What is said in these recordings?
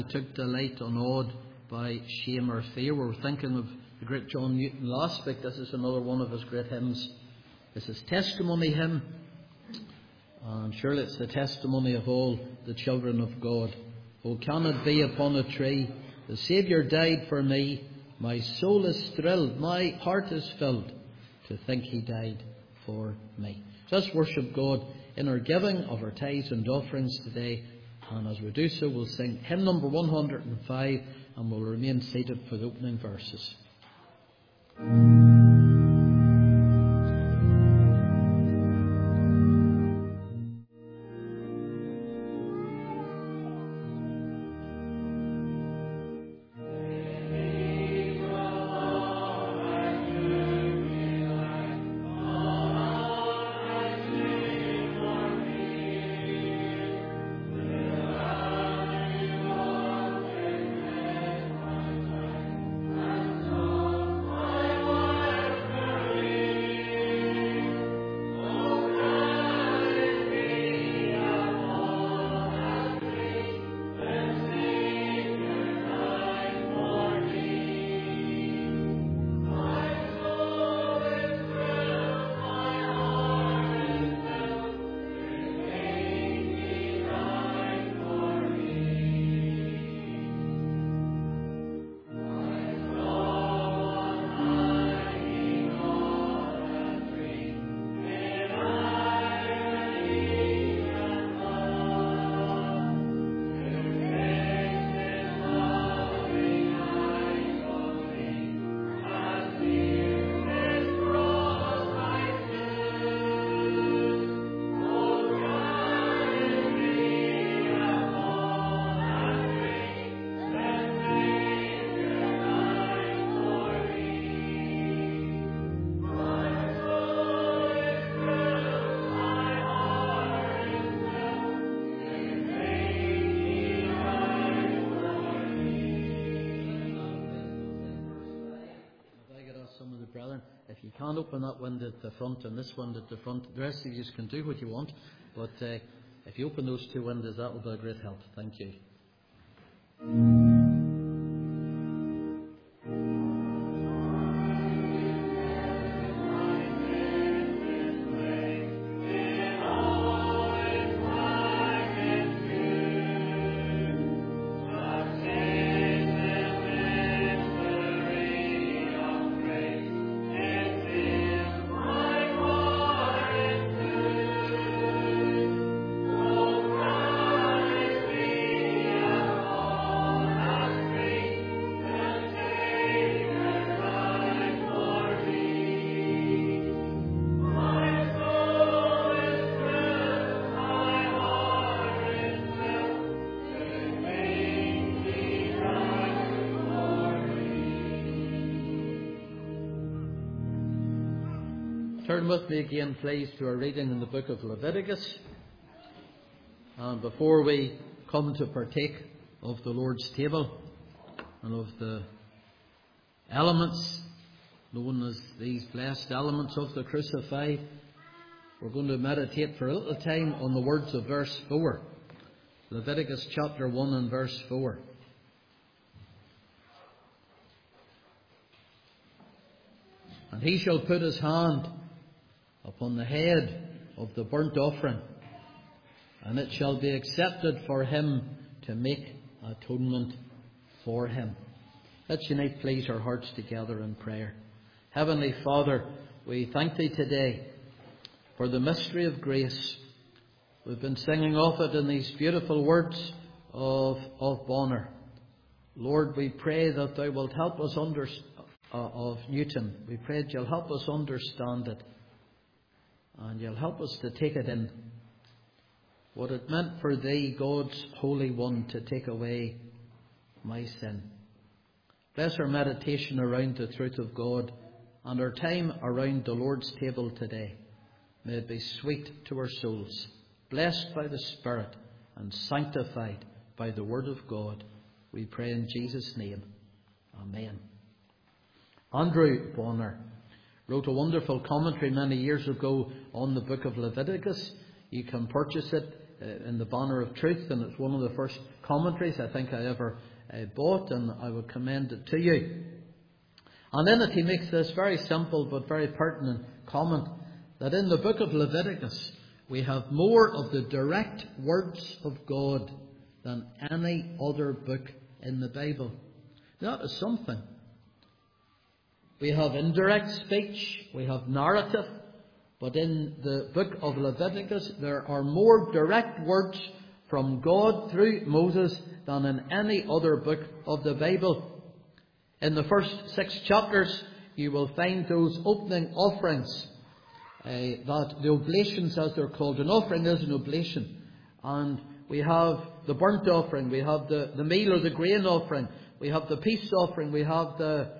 took delight unawed by shame or fear. We're thinking of the great John Newton last week. This is another one of his great hymns. This is Testimony Hymn, and surely it's the testimony of all the children of God. Oh, can it be upon a tree, the Saviour died for me, my soul is thrilled, my heart is filled, to think He died for me. So let's worship God in our giving of our tithes and offerings today. And as we do so, we'll sing hymn number 105, and we'll remain seated for the opening verses. If you can't open that window at the front and this window at the front, the rest of you can do what you want. But if you open those two windows, that will be a great help. Thank you. Turn with me again, please, to our reading in the book of Leviticus. And before we come to partake of the Lord's table and of the elements known as these blessed elements of the crucified, we're going to meditate for a little time on the words of verse 4. Leviticus chapter 1 and verse 4. And he shall put his hand upon the head of the burnt offering, and it shall be accepted for him to make atonement for him. Let's unite, please, our hearts together in prayer. Heavenly Father, we thank Thee today for the mystery of grace. We've been singing of it in these beautiful words of Bonner. Lord, we pray that Thou wilt help us of Newton. We pray that You'll help us understand it. And You'll help us to take it in. What it meant for Thee, God's Holy One, to take away my sin. Bless our meditation around the truth of God and our time around the Lord's table today. May it be sweet to our souls, blessed by the Spirit and sanctified by the Word of God. We pray in Jesus' name. Amen. Andrew Bonner wrote a wonderful commentary many years ago on the book of Leviticus. You can purchase it in the Banner of Truth, and it's one of the first commentaries I think I ever bought, and I would commend it to you. And in it he makes this very simple but very pertinent comment, that in the book of Leviticus we have more of the direct words of God than any other book in the Bible. That is something. We have indirect speech, we have narrative, but in the book of Leviticus there are more direct words from God through Moses than in any other book of the Bible. In the first 6 chapters you will find those opening offerings, that the oblations as they're called. An offering is an oblation. And we have the burnt offering, we have the meal or the grain offering, we have the peace offering, we have the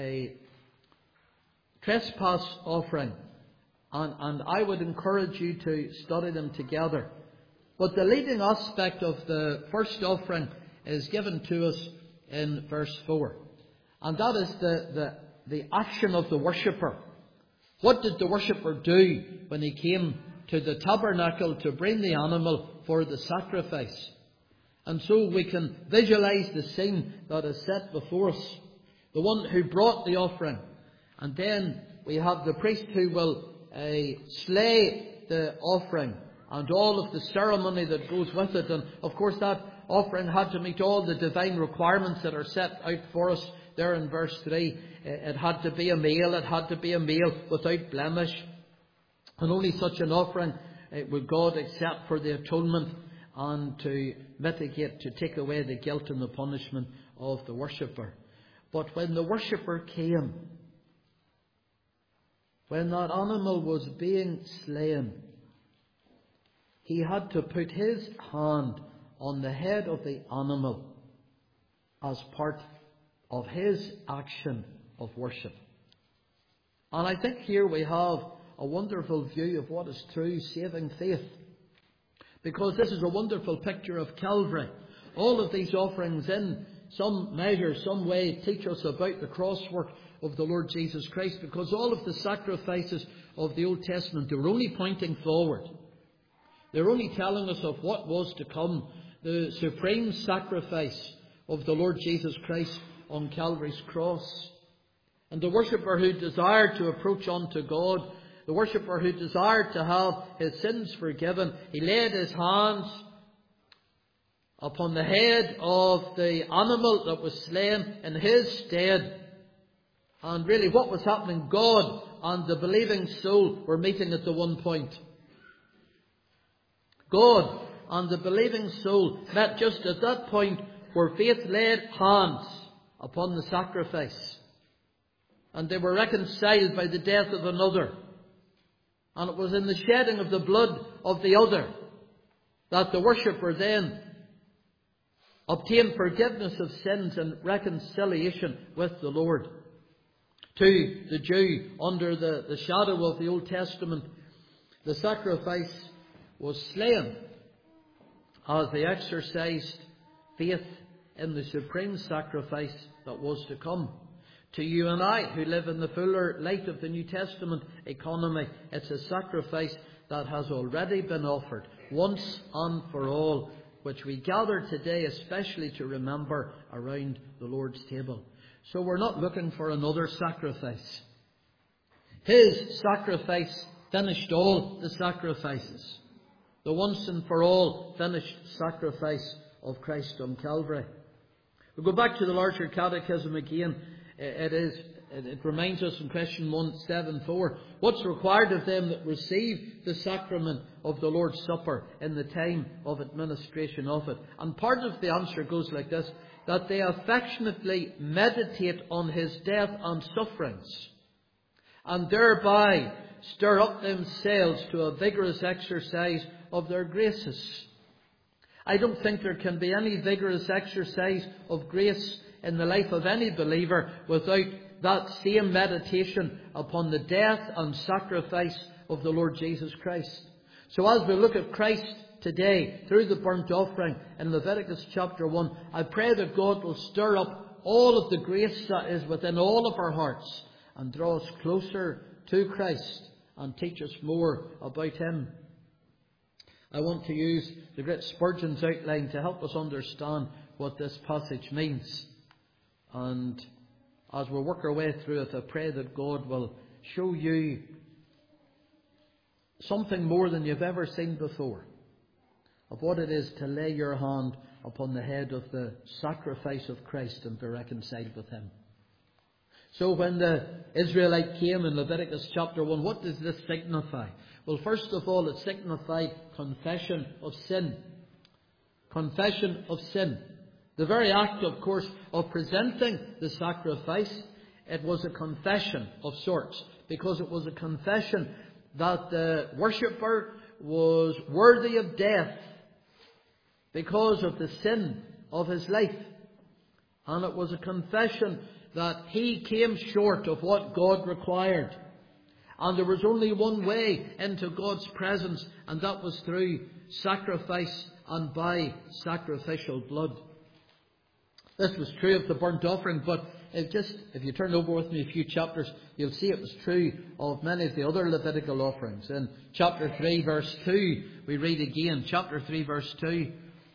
trespass offering. And I would encourage you to study them together. But the leading aspect of the first offering is given to us in verse 4. And that is the action of the worshipper. What did the worshipper do when he came to the tabernacle to bring the animal for the sacrifice? And so we can visualize the scene that is set before us. The one who brought the offering. And then we have the priest who will slay the offering and all of the ceremony that goes with it. And of course that offering had to meet all the divine requirements that are set out for us there in verse 3. It had to be a meal. It had to be a meal without blemish. And only such an offering would God accept for the atonement and to mitigate, to take away the guilt and the punishment of the worshipper. But when the worshipper came, when that animal was being slain, he had to put his hand on the head of the animal as part of his action of worship. And I think here we have a wonderful view of what is true saving faith. Because this is a wonderful picture of Calvary. All of these offerings in some measure, some way, teach us about the cross work of the Lord Jesus Christ. Because all of the sacrifices of the Old Testament, they were only pointing forward. They were only telling us of what was to come. The supreme sacrifice of the Lord Jesus Christ on Calvary's cross. And the worshipper who desired to approach unto God, the worshipper who desired to have his sins forgiven, he laid his hands upon the head of the animal that was slain in his stead. And really what was happening? God and the believing soul were meeting at the one point. God and the believing soul met just at that point where faith laid hands upon the sacrifice. And they were reconciled by the death of another. And it was in the shedding of the blood of the other that the worshipper then obtained forgiveness of sins and reconciliation with the Lord. To the Jew, under the shadow of the Old Testament, the sacrifice was slain as they exercised faith in the supreme sacrifice that was to come. To you and I, who live in the fuller light of the New Testament economy, it's a sacrifice that has already been offered once and for all, which we gather today especially to remember around the Lord's table. So we're not looking for another sacrifice. His sacrifice finished all the sacrifices. The once and for all finished sacrifice of Christ on Calvary. We'll go back to the larger catechism again. It reminds us in question 174, what's required of them that receive the sacrament of the Lord's Supper in the time of administration of it? And part of the answer goes like this, that they affectionately meditate on his death and sufferings, and thereby stir up themselves to a vigorous exercise of their graces. I don't think there can be any vigorous exercise of grace in the life of any believer without that same meditation upon the death and sacrifice of the Lord Jesus Christ. So as we look at Christ today through the burnt offering in Leviticus chapter 1, I pray that God will stir up all of the grace that is within all of our hearts and draw us closer to Christ and teach us more about him. I want to use the great Spurgeon's outline to help us understand what this passage means. And as we work our way through it, I pray that God will show you something more than you've ever seen before of what it is to lay your hand upon the head of the sacrifice of Christ and be reconciled with Him. So when the Israelite came in Leviticus chapter 1, what does this signify? Well, first of all, it signified confession of sin. Confession of sin. The very act, of course, of presenting the sacrifice, it was a confession of sorts, because it was a confession that the worshipper was worthy of death because of the sin of his life. And it was a confession that he came short of what God required. And there was only one way into God's presence, and that was through sacrifice and by sacrificial blood. This was true of the burnt offering, but if you turn over with me a few chapters, you'll see it was true of many of the other Levitical offerings. In chapter 3, verse 2, we read again, chapter 3, verse 2,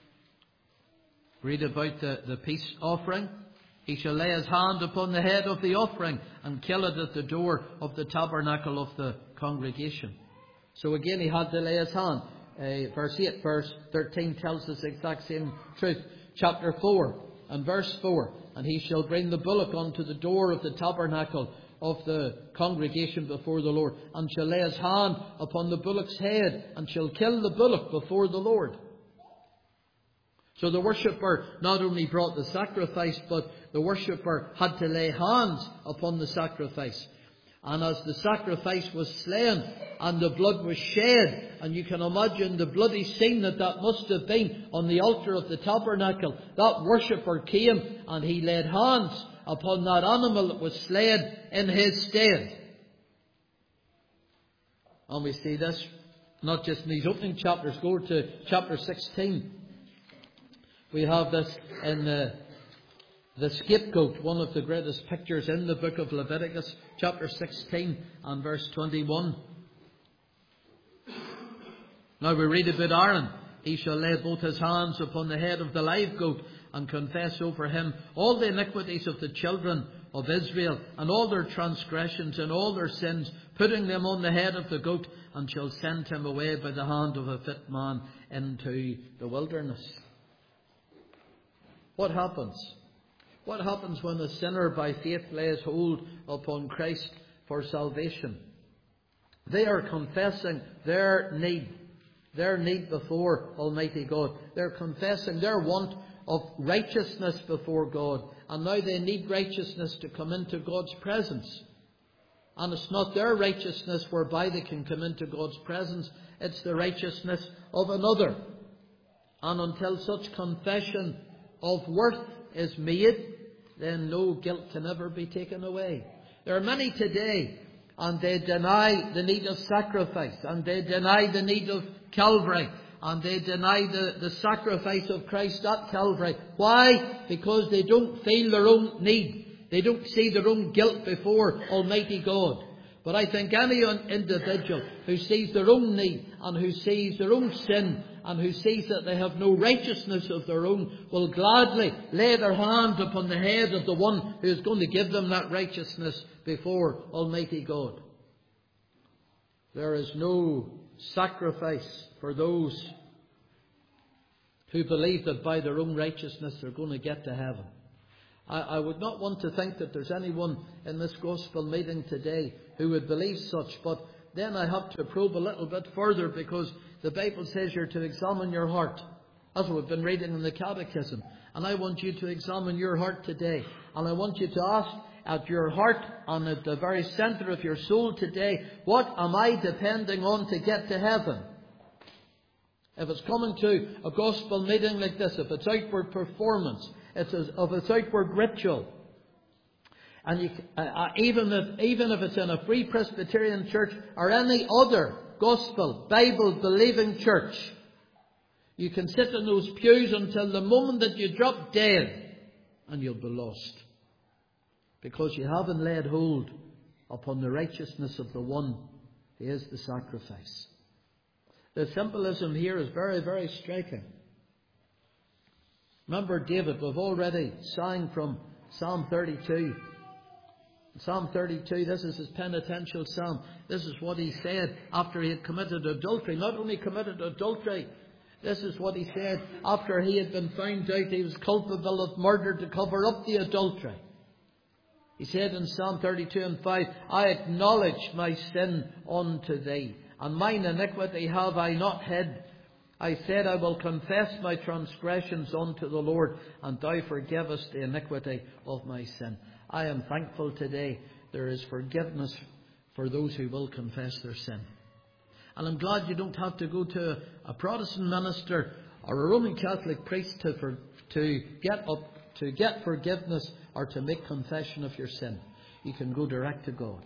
read about the peace offering. He shall lay his hand upon the head of the offering and kill it at the door of the tabernacle of the congregation. So again, he had to lay his hand. Verse 8, verse 13 tells us the exact same truth. Chapter 4 and verse 4, and he shall bring the bullock unto the door of the tabernacle of the congregation before the Lord, and shall lay his hand upon the bullock's head, and shall kill the bullock before the Lord. So the worshipper not only brought the sacrifice, but the worshipper had to lay hands upon the sacrifice. And as the sacrifice was slain and the blood was shed, and you can imagine the bloody scene that must have been on the altar of the tabernacle, that worshipper came and he laid hands upon that animal that was slain in his stead. And we see this not just in these opening chapters. Go to chapter 16. We have this in the scapegoat, one of the greatest pictures in the book of Leviticus, chapter 16 and verse 21. Now we read about Aaron. He shall lay both his hands upon the head of the live goat and confess over him all the iniquities of the children of Israel and all their transgressions and all their sins, putting them on the head of the goat, and shall send him away by the hand of a fit man into the wilderness. What happens? What happens when a sinner by faith lays hold upon Christ for salvation? They are confessing their need before Almighty God. They're confessing their want of righteousness before God. And now they need righteousness to come into God's presence. And it's not their righteousness whereby they can come into God's presence. It's the righteousness of another. And until such confession of worth is made, then no guilt can ever be taken away. There are many today, and they deny the need of sacrifice, and they deny the need of Calvary, and they deny the sacrifice of Christ at Calvary. Why? Because they don't feel their own need. They don't see their own guilt before Almighty God. But I think any individual who sees their own need and who sees their own sin and who sees that they have no righteousness of their own will gladly lay their hand upon the head of the one who is going to give them that righteousness before Almighty God. There is no sacrifice for those who believe that by their own righteousness they're going to get to heaven. I would not want to think that there's anyone in this gospel meeting today who would believe such, but then I have to probe a little bit further, because the Bible says you're to examine your heart, as we've been reading in the Catechism. And I want you to examine your heart today. And I want you to ask at your heart and at the very centre of your soul today, what am I depending on to get to heaven? If it's coming to a gospel meeting like this, if it's outward performance, if it's outward ritual, and even if it's in a Free Presbyterian church or any other gospel, Bible-believing church, you can sit in those pews until the moment that you drop dead, and you'll be lost. Because you haven't laid hold upon the righteousness of the one who is the sacrifice. The symbolism here is very, very striking. Remember David, we've already sang from Psalm 32. Psalm 32, this is his penitential psalm. This is what he said after he had committed adultery. Not only committed adultery, this is what he said after he had been found out he was culpable of murder to cover up the adultery. He said in Psalm 32 and 5, I acknowledge my sin unto thee, and mine iniquity have I not hid. I said, I will confess my transgressions unto the Lord, and thou forgivest the iniquity of my sin. I am thankful today there is forgiveness for those who will confess their sin. And I'm glad you don't have to go to a Protestant minister or a Roman Catholic priest to get forgiveness or to make confession of your sin. You can go direct to God.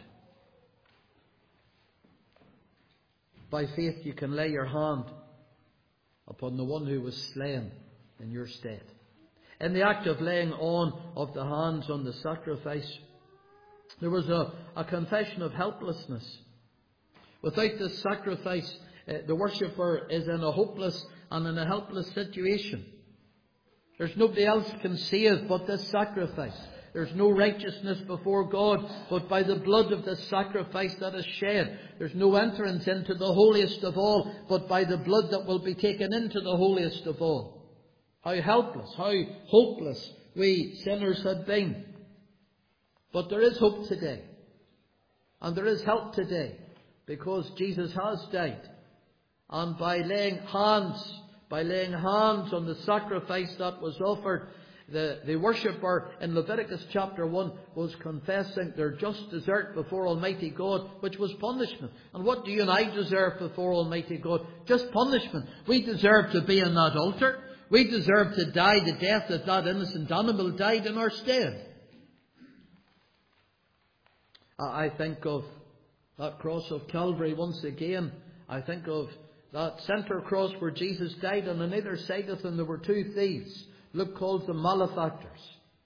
By faith you can lay your hand upon the one who was slain in your stead. In the act of laying on of the hands on the sacrifice, there was a confession of helplessness. Without this sacrifice, the worshipper is in a hopeless and in a helpless situation. There's nobody else can save but this sacrifice. There's no righteousness before God but by the blood of this sacrifice that is shed. There's no entrance into the holiest of all but by the blood that will be taken into the holiest of all. How helpless, how hopeless we sinners had been. But there is hope today. And there is help today. Because Jesus has died. And by laying hands on the sacrifice that was offered, the worshipper in Leviticus chapter 1 was confessing their just desert before Almighty God, which was punishment. And what do you and I deserve before Almighty God? Just punishment. We deserve to be in that altar. We deserve to die the death that that innocent animal died in our stead. I think of that cross of Calvary once again. I think of that centre cross where Jesus died, and on either side of him there were two thieves. Luke calls them malefactors.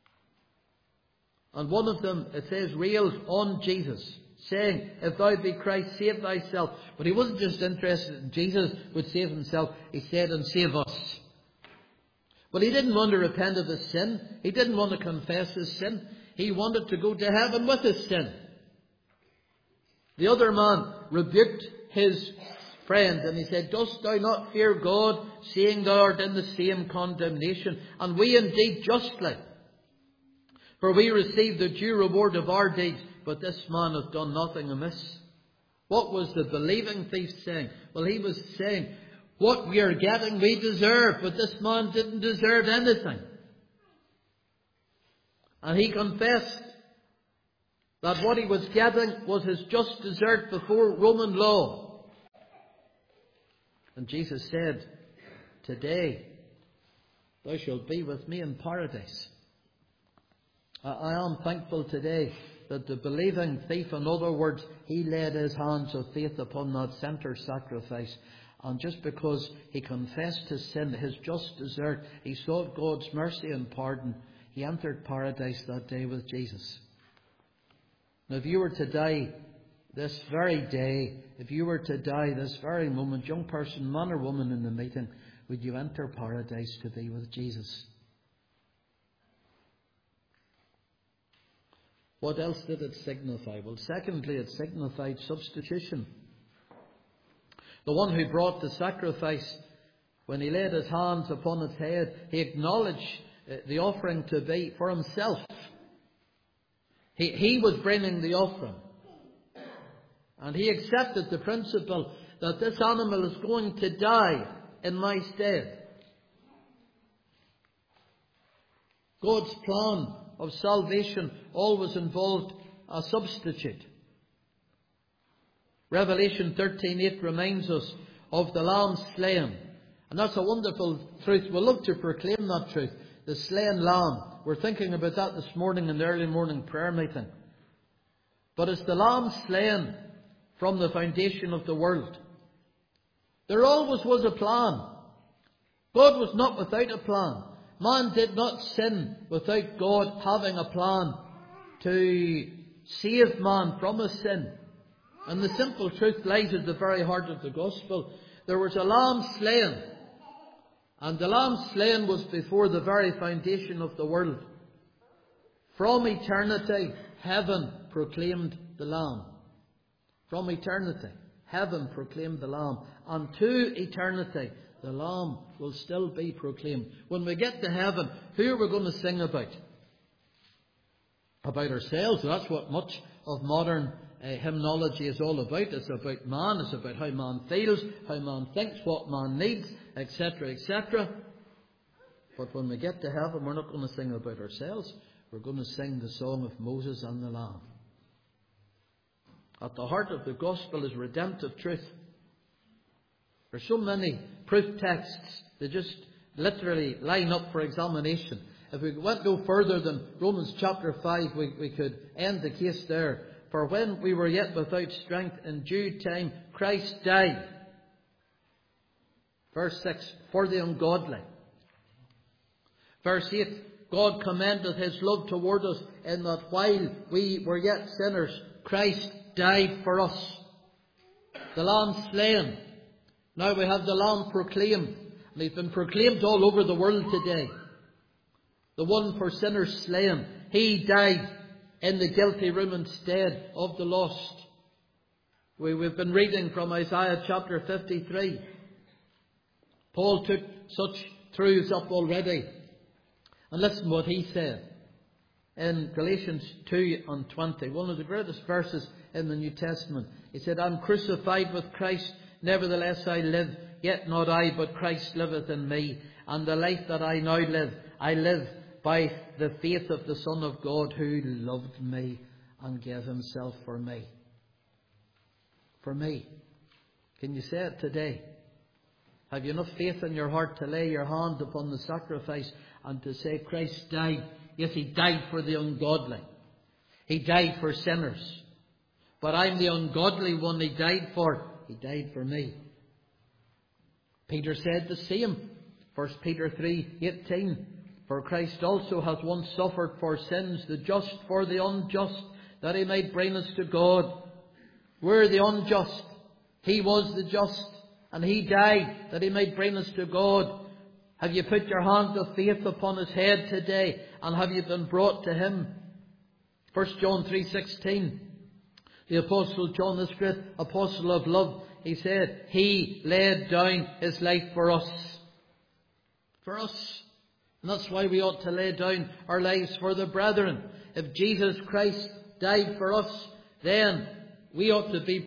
And one of them, it says, railed on Jesus, saying, if thou be Christ, save thyself. But he wasn't just interested in Jesus would save himself. He said, and save us. But he didn't want to repent of his sin. He didn't want to confess his sin. He wanted to go to heaven with his sin. The other man rebuked his friend, and he said, dost thou not fear God, seeing thou art in the same condemnation? And we indeed justly, for we receive the due reward of our deeds, but this man hath done nothing amiss. What was the believing thief saying? Well, he was saying, what we are getting we deserve, but this man didn't deserve anything. And he confessed that what he was getting was his just desert before Roman law. And Jesus said, today thou shalt be with me in paradise. I am thankful today that the believing thief, in other words, he laid his hands of faith upon that centre sacrifice. And just because he confessed his sin, his just desert, he sought God's mercy and pardon, he entered paradise that day with Jesus. Now, if you were to die this very day, if you were to die this very moment, young person, man or woman in the meeting, would you enter paradise to be with Jesus? What else did it signify? Well, secondly, it signified substitution. The one who brought the sacrifice, when he laid his hands upon its head, he acknowledged the offering to be for himself. He was bringing the offering. And he accepted the principle that this animal is going to die in my stead. God's plan of salvation always involved a substitute. Revelation 13:8 reminds us of the Lamb slain. And that's a wonderful truth. We'll love to proclaim that truth. The slain Lamb. We're thinking about that this morning in the early morning prayer meeting. But it's the Lamb slain from the foundation of the world. There always was a plan. God was not without a plan. Man did not sin without God having a plan to save man from his sin. And the simple truth lies at the very heart of the gospel, there was a lamb slain. And the lamb slain was before the very foundation of the world. From eternity, heaven proclaimed the lamb. From eternity, heaven proclaimed the lamb. And to eternity, the lamb will still be proclaimed. When we get to heaven, who are we going to sing about? About ourselves. That's what much of modern hymnology is all about. It's about man. It's about how man feels, how man thinks, what man needs, etc., etc. But when we get to heaven, we're not going to sing about ourselves. We're going to sing the song of Moses and the Lamb. At the heart of the gospel is redemptive truth. There's so many proof texts that just literally line up for examination. If we went no further than Romans chapter 5, we could end the case there. For when we were yet without strength, in due time Christ died. Verse 6, for the ungodly. Verse 8, God commendeth his love toward us in that while we were yet sinners, Christ died for us. The Lamb slain. Now we have the Lamb proclaimed. And he's been proclaimed all over the world today. The one for sinners slain. He died in the guilty room instead of the lost. We've been reading from Isaiah chapter 53. Paul took such truths up already. And listen what he said in Galatians 2 and 20, one of the greatest verses in the New Testament. He said, I'm crucified with Christ, nevertheless I live, yet not I, but Christ liveth in me. And the life that I now live, I live by the faith of the Son of God who loved me and gave himself for me. For me. Can you say it today? Have you enough faith in your heart to lay your hand upon the sacrifice and to say, Christ died? Yes, he died for the ungodly. He died for sinners. But I'm the ungodly one he died for. He died for me. Peter said the same. 1 Peter 3:18. For Christ also hath once suffered for sins, the just for the unjust, that he might bring us to God. We're the unjust. He was the just. And he died that he might bring us to God. Have you put your hand of faith upon his head today? And have you been brought to him? 1 John 3:16. The Apostle John, this great apostle of love, he said, he laid down his life for us. For us. And that's why we ought to lay down our lives for the brethren. If Jesus Christ died for us, then we ought to be